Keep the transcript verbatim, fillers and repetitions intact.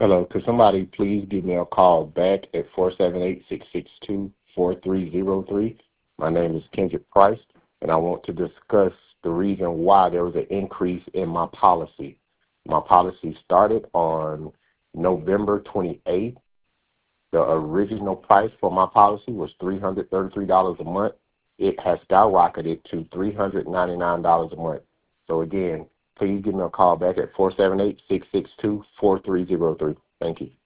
Hello, could somebody please give me a call back at four seven eight, six six two, four three zero three? My name is Kendrick Price, and I want to discuss the reason why there was an increase in my policy. My policy started on November twenty-eighth. The original price for my policy was three hundred thirty-three dollars a month. It has skyrocketed to three hundred ninety-nine dollars a month. So again, please give me a call back at four seven eight, six six two, four three zero three. Thank you.